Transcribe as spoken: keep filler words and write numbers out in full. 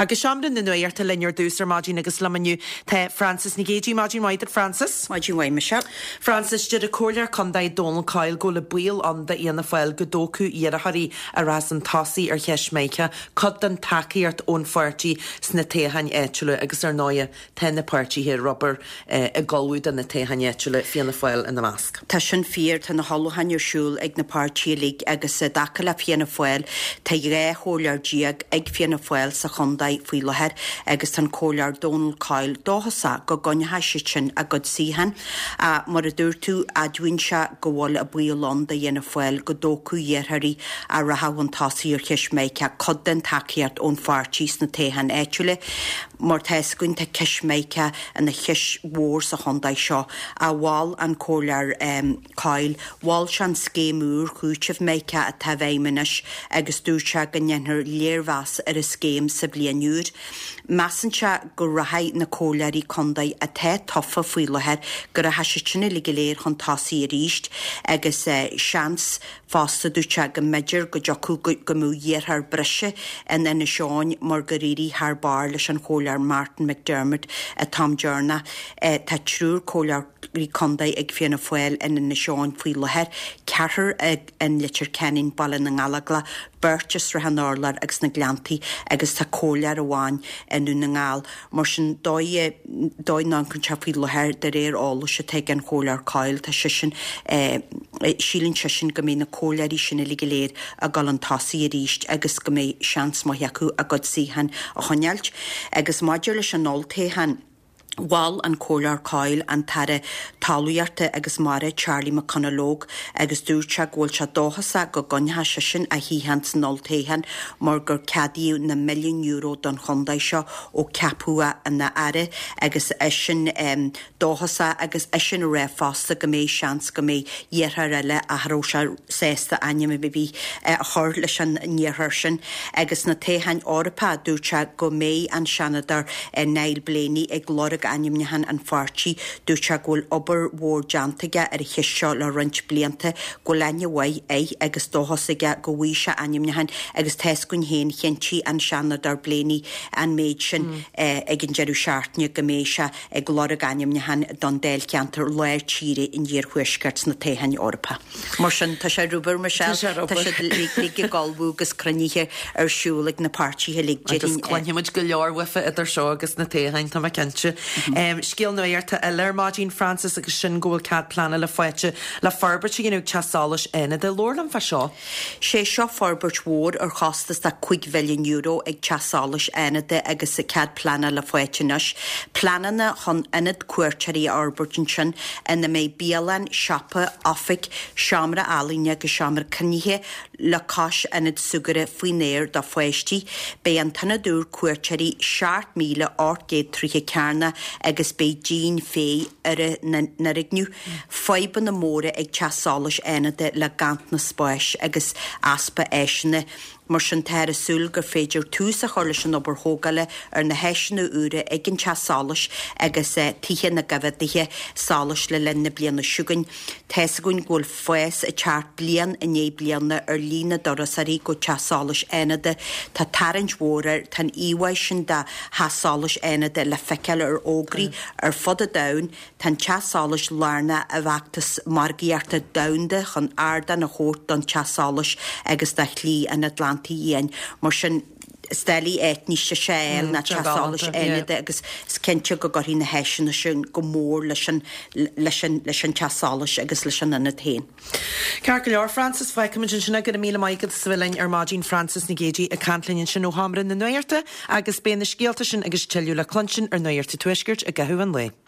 Agus seamran na nuirta leor dúsar mágin agus lamaniu te Francis Nigéji mágin maidir Francis. Mágin wai me Francis did a cóir condaid Donald Kyle go le buil an de ana fáil go dócu iar a harí a ras an tasí ar cheismeicha cod an takeíart ón fartí sna téhain éitiúla agus ar náia ten na party hir Robert uh, a golúd an na téhain éitiúla fianna fáil in na masc. Tá sin fír tan na hallúhain siúl ag na party lig agus a daca le fianna fáil tá ré hólar diag ag fianna fáil sa chondaid faoi leher agus tan cólar Donald Kyle dóhasa go gonneha sin a god síhan a mar a dúr tú a dúin se go bhil a builón de dhéana fáil go dócu dhéartharí a rahahan tasí ar cheismeice cod den takeíart ón fartís na téhan éitiúla mar teiscuin te ceismeice an na cheis mór sa chondaid seo a bháil an cólar um, Kyle bháil se an scéimúr chúiteh meice a tahhéiminis agus dúrse go nnéanthar léirhas ar a scéim sa blianúr. Measanse go rathaid na cólarí condaid a té tofa faoi leher go a heisitena ligiléir chun tasí a ríist agus uh, seans fásta dúte go meidir go jocu go mú dhéarthar brise in ina seáin mar go rií haar bar leis an cólar Martin McDermott a Tom Journa uh, tá trúr cólar rí condaid ag fianna fáil in ina seáin faoi leher ceathar ag an litir cenin ballan an alagla Burgess ra han orlar agus na glanti agus tá cólar a bháin enú na ngáil mar sin dói dói ná chun teapaí leher de réir ála se te an cólar Kyle tá sisin sílinn sisin go mé na cólarí sinna ligiléir a gal an tasí a ríist agus go mé seans má heacu a god síhan a choneilt agus maidir leis an noltéhan Wal an cólar Kyle an tare talúarte agus mare Charlie McConnellóg agus dúrte ghil se dóhasa go gonneha sin a híhans noltéhan mar gur cadíú na milliún euro don chondaid seo ó capua an na are agus esin um, dóhasa agus esin ré fásta go mé seans go mé dhéarthar eile a thróse sésta aine me bibí a chur leis an níorthar sin agus na téhain orpa dúrte go mé an seanadar uh, Neil Blaney ag glóra animnehan an fartí dúrte ghil obair mhór deantaige ar a chiisio le rint blianta go lenne wai é agus dóhasaige go bhí se animnehan agus teiscuin héin chintí an seanadar Blaney an méid sin mm. eh, ag an jeú seaartne go méise ag glóra animnehan don déil ceantar leir tíre in dhéar chuisgart na téhain orpa. Mar sin tá sé rúbar mar se tá sé líige galbúgus cruníthe ar siúlaigh na partíthe lig agus chuinimiid go leor wifa idir seo agus na téhain tá cinse. Um, Scéal nuirta eile mágin Francis agus sin ggóil cad plana le foiite le farbert ginú teasálas ina de Lord an fa seo. sé seo farbert mhór ar chostas de chuig milliún euro ag teasálas ina agus sa cad plana le foiitineis. Planana chun inad cuairteirí arbertin sin ina mé bíalan, siapa, offic, seamra alíne agus seamra cníthe le cais inad sugare faoi néir do foiistí bé an tanna dúr cuairteirí seart míle ort géad tríthe cearna agus bé Jean fé ar na rigniu faiban na móra ag teasálas éanaide le gant na spáis agus aspa éisina mar sin teir súl gur féidir tús a chola sin obair hógale ar na heisina úra ag an teasálas agus tithe na gabhadithe sálas le lenne blianana siúgain teisagún ghil foies a teart blian a né blianana ar lína dorasarí go teasálas éanaide tá tarint mhórar tan íhaid sin de hasálas éanaide le feiceile ar ógraí ar fod a dain tan teasálas lárna a bhachtas margaíarta daunda chun arda na chót don teasálas agus de chlí an Atlantic Ian mar sin steli etníiste séil na teasálas éide agus cinnte go gorí na heisina sin go mór leis an teasálas agus leis an ina tain. Cear go leor Francis Feicim sinna go míle maigad svilein ar mágin Francis Nigéji a cantlinn sin ó hamran na nuirta agus béna scéalta sin agus teú le clunsin ar nuirta tuisgurt a gathú an lé.